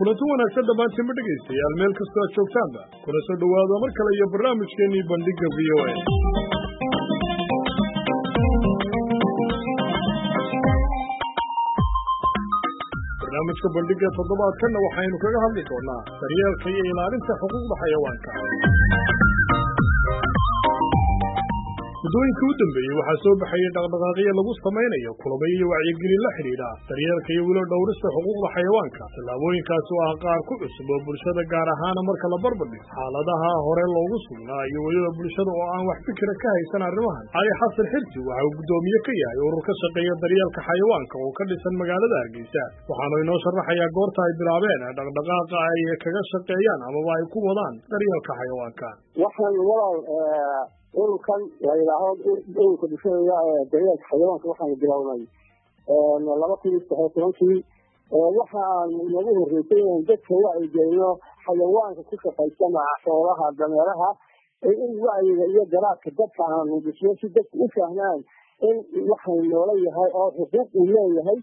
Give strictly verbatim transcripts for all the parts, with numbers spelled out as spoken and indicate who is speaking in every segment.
Speaker 1: kulanti wanaagsan dhammaantiin ma dhegaystayaal meel kastoo aad joogtaanba kuna soo dhowaada mar kale iyo barnaamijkeennii bandhigga v o a barnaamijka bandhigga toddobaadkanna waxaynu kaga hadli doonaa daryeelka iyo ilaalinta xuquuqda xayawaanka. muddooyinkii u dambeeyey waxaa soo baxayay dhaqdhaqaaqyo lagu samaynayo kulamo iyo wacyigelin la xidhiidha daryeelka iyo wilo dhowrista xuquuqda xayawaanka. tallaabooyinkaasi oo ah qaar ku cusub oo bulshada gaar ahaana marka la barbardhigo xaaladaha hore loogu sugnaa iyo weliba bulshada oo aan wax fikira ka haysan arrimahan. cali xasan xirsi waxa uu guddoomiye ka yahay urur ka shaqeeya daryeelka xayawaanka oo ka dhisan magaalada Hargeysa, waxaanu inoo sharaxayaa goorta ay bilaabeen dhaqdhaqaaqa ay kaga shaqeeyaan amaba ay ku wadaan daryeelka xayawaanka.
Speaker 2: waxaan walaal ururkan la yidhaahdo ururka bulshada ee daryeelka xayawaanka waxaanu bilownay laba kun iyo saddex iyo tobankii. waxaan nagu horreysay inaan dadka wacyigelino xayawaanka ku shaqaysa maca xoolaha dameeraha in wacyiga iyo garaadka dadka aanu dhisno si dadku u fahmaan in waxay noola yahay oo xuquuq uu leeyahay,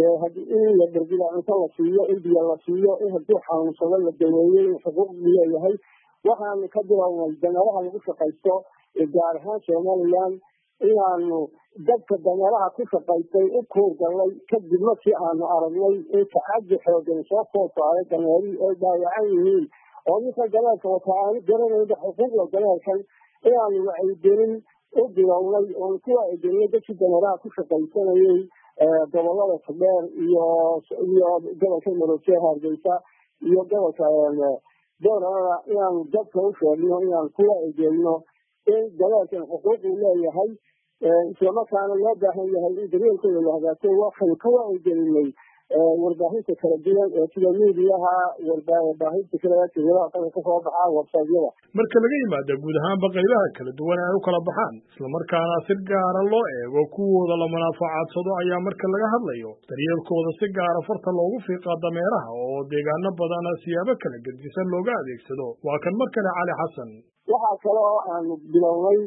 Speaker 2: in la darbida cunto la siiyo, in biyo la siiyo, in hadduu xanuunsado la daweeyo in xuquuq uu leeyahay. waxaanu ka bilownay dameeraha lagu shaqaysto gaar ahaan somalilan inaanu dadka dameeraha ku shaqaystay u kuurgalnay kadib markii aanu aragnay in tacadi xoogan soo soo saaray dameerihii ay dhaawacan yihiin oo ninka dameerka wata aanu garanayna xuquuqda dameerkan inaanu wacyigelin u bilownay oon ku wacyigelinay dadkii dameeraha ku shaqaysanayay gobolada Togdheer iyo iyo gobolka Maroodiyo Hargeysa iyo gobolka Doorada inaanu dadka u sheegno inaanu ku wacyigelino in dameerkan xuquuq uu leeyahay isla markaana loo baahan yahay in daryeelkooda la hagaajiyo. waxaynu ka wacyigelinay warbaahinta kala duwan ee sida miidiyaha, warbaahinta kale tirada ka soo baxa website-yada.
Speaker 1: marka laga yimaado guud ahaanba qaybaha kala duwan ay u kala baxaan isla markaana si gaara loo eego kuwooda la manaafacadsado ayaa marka laga hadlayo daryeelkooda si gaara farta loogu fiiqa dameeraha oo deegaano badan siyaabo kala gedisan looga adeegsado. waa kan mar kale cali xasan.
Speaker 2: waxaa kale oo aanu bilownay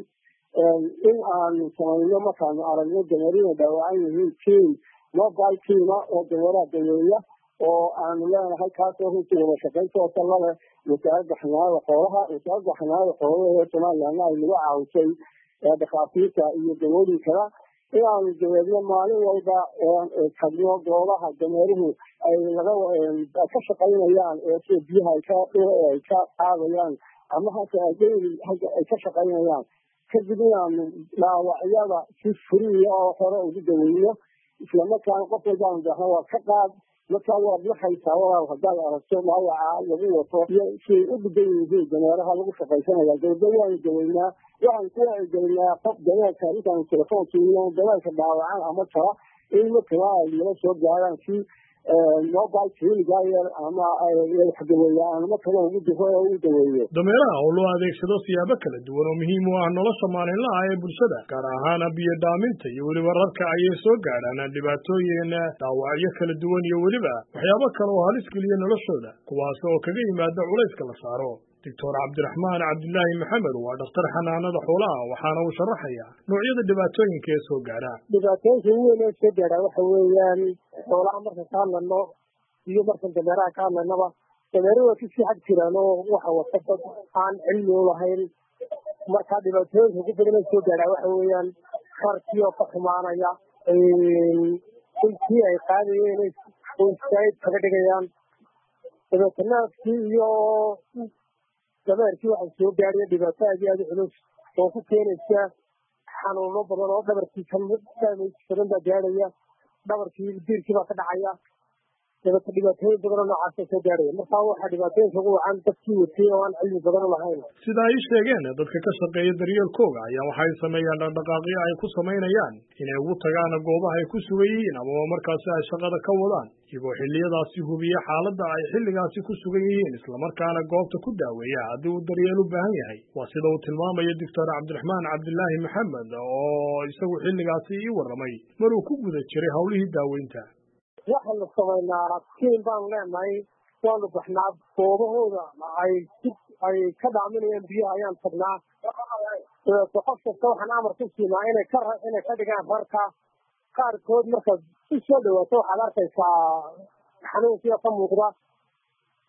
Speaker 2: in aanu samayno markaanu aragno dameerina dhaawacan yihiin tiim mobile tiima oo dameeraha daweeya oo aanu leenahay kaasoo runtii wada shaqayntoosa lale wasaaradda xanaanada xoolaha wasaaradda xanaanada xoolaha ee somalilandna ay nagu caawisay dhakhaatiirta iyo dawooyinkana inaanu daweedno maalin walba tagno goobaha dameeruhu ay laga ka shaqaynayaan ee sida biyaha ay ka ay ka qaadayaan ama hase ay ka shaqaynayaan. kadib inaanu dhaawacyada si furiya oo hore ugu daweyno isla markaana qof walbaanu daahno waa ka qaad markaa waad naxaysaa walaal haddaad aragto dhaawaca lagu wato iyo siay u dhigan yihiin dameeraha lagu shaqaysanaya dawda waanu daweynaa. waxaan ku wacyigelinaa qof dameerka intaanu telefoonkiiyo dameerka dhaawacan ama tala in markaba ay nala soo gaaraan si mobile clinic ama daweeyaan markaba ugu difo ugu daweeyo.
Speaker 1: dameeraha oo loo adeegsado siyaabo kala duwan oo muhiim u ah nolosha maalinlaha ee bulshada gaar ahaan biyo dhaaminta iyo weliba rarka ayay soo gaadhaan dhibaatooyin dhaawacyo kala duwan iyo weliba waxyaabo kale oo halis geliya noloshooda kuwaas oo kaga yimaada culayska la saaro. doctor cabdiraxmaan cabdilaahi maxamed waa dhakhtar xanaanada xoolaha waxaana uu sharaxayaa noocyada dhibaatooyinka ee soo gaadha.
Speaker 2: dhibaatooyinka ugu weyn ee soo gaadha waxa weeyaan xoolaha marka ka hadlayno iyo markan dameeraha ka hadlaynaba dameeruhu waa kasii xag jiraan oo waxa wata dad aan cilmi u lahayn. marka dhibaatooyinka ugu badan ee soo gaadha waxa weeyaan qarkii oo ka xumaanaya, intii ay qaadayeen oo istaayid kaga dhigayaan dabeetanaadkii iyo dameerkii waxaa soo gaadhaya dhibaato aad iyo aad u culus oo ku keenaysa xanuuno badan oo dhabarkii badan baa gaadhaya, dhabarkii diirkii baa ka dhacaya, dabeeta dhibaatooyin badan oo noocaasa soo gaadhaya. markaa waxaa dhibaatooyinka ugu wacan dadkii watay oo aan cilmi badan u lahayn.
Speaker 1: sida ay sheegeen dadka ka shaqeeya daryeelkooga ayaa waxay sameeyaan dhaqdhaqaaqyo ay ku samaynayaan inay ugu tagaan goobaha ay ku sugan yihiin amaba markaasi ay shaqada ka wadaan iyagoo xilliyadaasi hubiya xaaladda ay xilligaasi ku sugan yihiin islamarkaana goobta ku daaweeya haddii uu daryeel u baahan yahay. waa sida uu tilmaamayo doctor cabdiraxmaan cabdilaahi maxamed oo isagu xilligaasi ii warramay maruu ku guda jiray howlihii daaweynta.
Speaker 2: waxaanu samaynaa tiim baanu leenahay, waanu baxnaa goobahooda ay ay ka dhaaminayaan biyaha ayaan tagnaa. dabeeto qof kasta waxaan amar ku siinaa inay ka inay ka dhigaan rarka qaarkood markaad si soo dhawaato waxaad arkaysaa xanuunkiia ka muuqda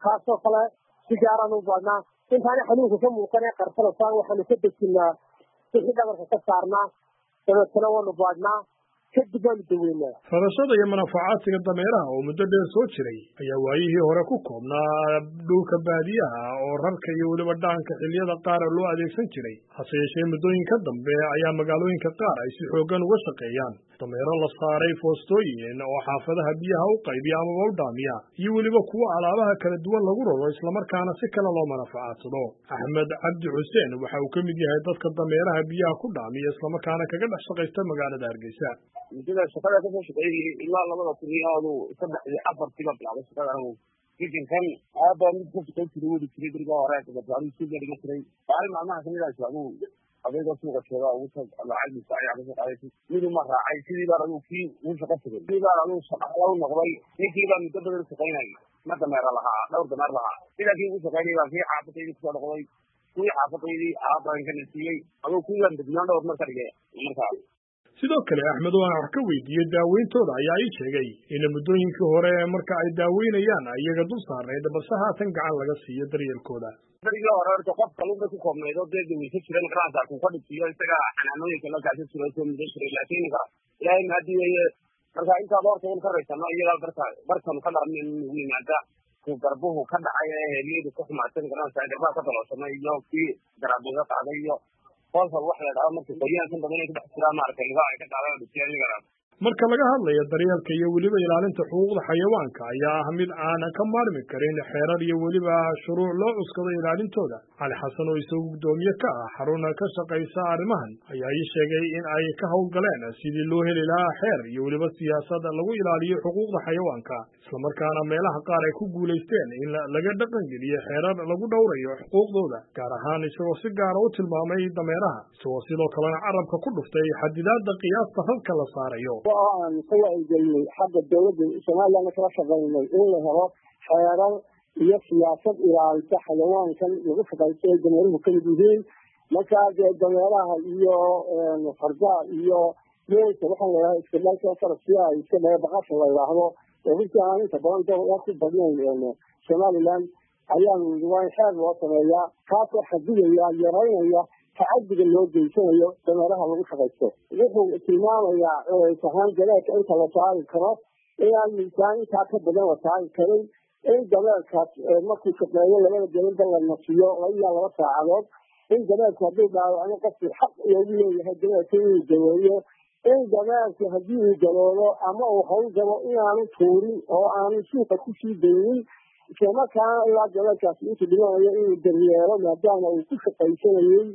Speaker 2: kaasoo kale si gaaraan u baadnaa intaana xanuunka ka muuqan ee qarsanasaan waxaanu ka dejinaa wixii dhabarka ka saarnaa dabeetana waanu baadhnaa kadib waanu daweynaa.
Speaker 1: Farashada iyo manaafacaadsiga dameeraha oo muddo dheer soo jiray ayaa waayihii hore ku koobnaa dhulka baadiyaha oo rarka iyo weliba dhaanka xilliyada qaar loo adeegsan jiray. Hase yeeshee muddooyinka dambe ayaa magaalooyinka qaar ay si xooggan uga shaqeeyaan dameero la saaray foostooyin oo xaafadaha biyaha u qaybiya amaba u dhaamiya, iyo weliba kuwa alaabaha kala duwan lagu raro islamarkaana si kale loo manafacaadsado. Axmed Cabdi Xuseen waxa uu ka mid yahay dadka dameeraha biyaha ku dhaamiya islamarkaana kaga dhex shaqaysta magaalada Hargeysa.
Speaker 3: Muddada shaqada ka soo shaqeeyay ilaa labada kun iyo saddex iyo afar sano bilaabay shaqada anigu kicinkan aaba mid ka shaqeyn jiray wadi jiray dariga hore ka badbaadin si dariga jiray bari macnaha kamid ah islaamo adeega suuqa jooga ugu tag lacag saaci aan ka qaaday mid ma raacay sidii baa anigu kii uu shaqo tagay sidii baa anigu shaqada u noqday ninkii baa muddo badan shaqeynay ma dameer lahaa dhowr dameer lahaa sidii kii uu shaqeynay baa kii xaafadayda ku soo noqday kii xaafadaydii aaban ka nasiyay adigu kii baa dadnaan dhowr mar ka dhigay markaa.
Speaker 1: Sidoo kale Axmed oo aan wax ka weydiiyey daaweyntooda ayaa ii sheegay in muddooyinkii hore marka ay daaweynayaan iyaga dul saarnayd balse haatan gacan laga siiyo daryeelkooda.
Speaker 3: Dariga hore horta qof kalluunka ku koobnayd oo dee daweysa jiran garaanta ku ka dhigtiyo isaga xanaanooyinka la gaashay jiray soo muddo jiray laakiin ka ilaahay ma diiday marka inta doorta uu ka reysano iyaga barka barkan ka dharmin ugu yimaada ku garbuhu ka dhacay ee heliyadu ku xumaatay garaanta garbaha ka daloosanay iyo kii garaadooda qaaday iyo qolka wax la dhaho markii qoyaan badan ay ka dhextiraan markay ay ka qaadaan dhigayaan.
Speaker 1: Marka laga hadlayo daryeelka iyo weliba ilaalinta xuquuqda xayawaanka ayaa ah mid aan ka maarmi karin xeerar iyo weliba shuruuc loo cuskado ilaalintooda. Cali Xasan oo isagu gudoomiye ka ah xarun ka shaqaysa arrimahan ayaa ii sheegay in ay ka howlgaleen sidii loo heli lahaa xeer iyo weliba siyaasad lagu ilaaliyo xuquuqda xayawaanka, islamarkaana meelaha qaar ay ku guulaysteen in laga dhaqan geliyo xeerar lagu dhowrayo xuquuqdooda, gaar ahaan isagoo si gaara u tilmaamay dameeraha, isagoo sidoo kalena carabka ku dhuftay xadidaadda qiyaasta rarka la saarayo.
Speaker 2: aan ka wacyigelinay xagga dawladda Soomaaliya kala shaqeynay in la helo xeerar iyo siyaasad ilaalisa xayawaankan lagu shaqeysto ee dameeruhu ka mid yihiin. Marka dameeraha iyo fardaha iyo geelka waxaan leeyahay iska dhalka farasiya ay iska dheer baqasha la yiraahdo oo inta aan inta badan dad ku badnayn Soomaaliland ayaan waan xeer loo sameeyaa kaasoo xadidaya yareynaya تعدد loo geysanayo dameeraha lagu shaqeysto. Wuxuu tilmaamayaa ee sahan galeedka inta la saari karo inaan miisaan inta ka badan la saari karin in dameerkaas markuu shaqeeyo labada gelin bal la nasiyo ilaa laba saacadood in dameerku hadduu dhaawaco qofkii xaq loogu leeyahay dameerka inuu daweeyo in dameerku haddii uu galoodo ama uu hawl galo inaanu tuurin oo aanu suuqa ku sii daynin islamarkaana ilaa dameerkaas intuu dhimanayo inuu daryeelo maadaama uu ku shaqaysanayay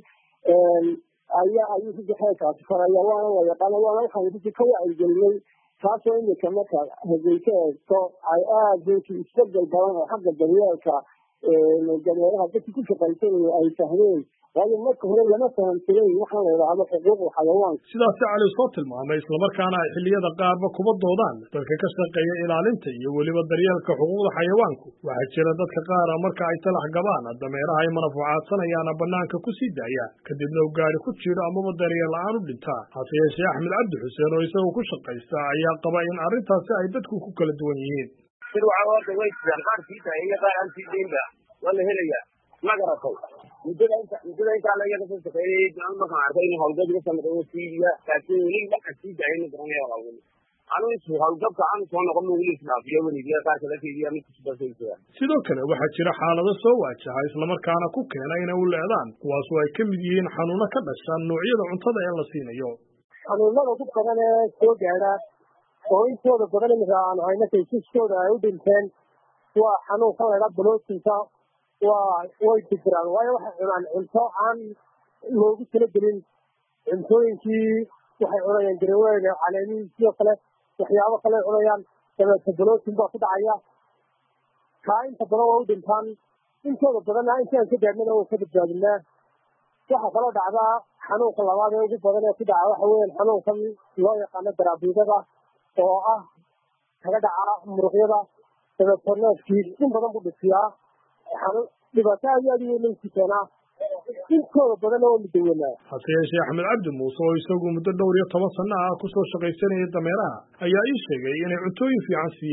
Speaker 2: ayaa ayuu ku xeelkaasi faraya waana la yaqaano waana waxaan ku ka wacyigelinay taasoo imika marka Hargeysa eegto ay aad runtii isbedel badan oo xagga daryeelka dameeraha dadka ku shaqaysanaya ay fahmeen waayo marka hore lama fahamsanin waxaan la yidhaahdo xuquuqda xayawaanka.
Speaker 1: Sidaas Cali soo tilmaamay islamarkaana ay xilliyada qaarba kuba doodaan dadka ka shaqeeya ilaalinta iyo weliba daryeelka xuquuqda xayawaanku. Waxaa jira dadka qaar marka ay talax gabaan dameeraha ay manfaacadsanayaan banaanka ku sii daaya kadibna uu gaari ku jiro amaba daryeel la'aan u dhintaa. Hase yeeshee Axmed Cabdi Xuseen oo isagu ku shaqaysta ayaa qaba in arrintaasi ay dadku ku kala duwan yihiin.
Speaker 3: Sida waxa wada way jiraan qaar kiita iyo qaar aan sii deynba wala helaya magaratay muddada inta muddada inta la yaga soo shaqeeyay aan ma arkay in hawlgab ka sameeyo siiya laakiin wali waxa sii daayay garanaya walaal anu isku hawlgabka aan soo noqon wali isdhaafiyo wali iyo qaar kale fiiriya mid ku basaysa.
Speaker 1: Sidoo kale waxaa jira xaalado soo waajaha islamarkaana ku keenay inay u leedaan kuwaas oo ay ka mid yihiin xanuuno ka dhashan noocyada cuntada ee la siinayo.
Speaker 2: Xanuunada ku badan ee soo gaara oo intooda badan aan hayna kiisaskooda ay u dhinteen waa xanuunka la yiraahdo bloatinka waa way jiraan waayo waxa cunaan cunto aan loogu talagelin cuntooyinkii waxay cunayaan gareewayna caleemihi sidoo kale waxyaabo kale cunayaan dabeetana bloatin baa ku dhacaya kaa inta badan waa u dhintaan intooda badanna intaan ka gaadhnana waa ka badbaadinaa. waxaa kaloo dhacdaa xanuunka labaad ee ugu badan ee ku dhaca waxa weeyaan xanuunkan loo yaqaano daraabiidada oo ah kaga dhaca muruqyada dabeetana neefkii in badan buu dhisiyaa dhibaato aad iyo aad u weyn ku keenaa intooda badan oo midaweynaa.
Speaker 1: Hase yeeshee Axmed Cabdi Muuse oo isagu muddo dhowr iyo toban sano ah ku soo shaqaysanayay dameeraha ayaa ii sheegay inay cuntooyin fiican siiyaan.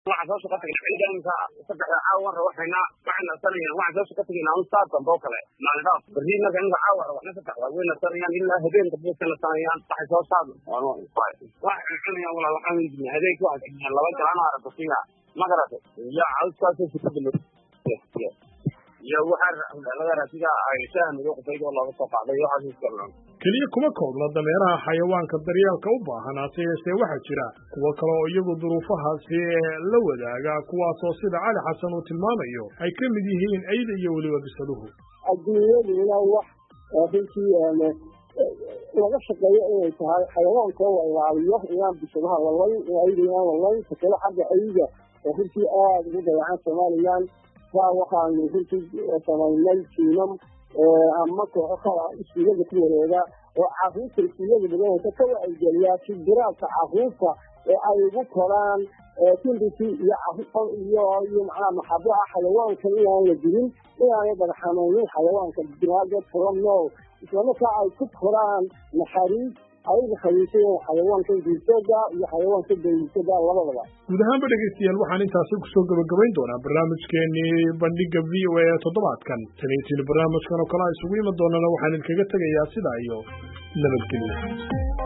Speaker 3: waxaan soo shaqo tagnay ciidanka saddex caawar waxayna waxayna sanayaan waxaan soo shaqo tagnay aan saartan boo kale maalin dhaaf bari marka inta caawar waxna saddex wayna sanayaan ilaa habeenka dadka sanayaan waxay soo saaraan waxay sanayaan wala waxaan idin habeenka waxaan laba galaan aragto fiiga ma garato ya cawskaas si fudud ya waxaan laga raasiga ay saamiyo qofaydo looga soo qaaday waxa uu isticmaalo
Speaker 1: kaliya kuma koobna dameeraha xayawaanka daryeelka u baahan aseese waxaa jira kuwo kale oo iyagu duruufahaasi la wadaaga kuwaasoo sida cali xasan uu tilmaamayo ay ka mid yihiin ayda iyo weliba bisaduhu
Speaker 2: adduunyaduna wax runtii laga shaqeeyo inay tahay xayawaanka oo ilaaliyo inaan bisadaha lalayn ayda inaan lalayn sakala xagga ayda oo runtii aada ugu dayacan somalilan waa waxaan runtii samaynay jiinam ama kooxo kala iskuulada ku wareega oo caruurta iskuulada badanaysa ka wacyigeliyaa si diraadka caruurta ee ay ugu koraan tindisi iyo iyo iyo macnaha maxabaha xayawaanka inaan la dilin inaanay badaxamaynin xayawaanka diraaga from no islamarkaa ay ku koraan naxariis ayaga khaliisayeen xayawaanka diirsada iyo xayawaanka dayirsada labadaba
Speaker 1: guud ahaanba dhegeystayaal waxaan intaasi kusoo gabagabayn doonaa barnaamijkeenii bandhiga v o a toddobaadkan taniitiin barnaamijkan oo kale isugu iman doonana waxaan idinkaga tegayaa sidaa iyo nabadgelyo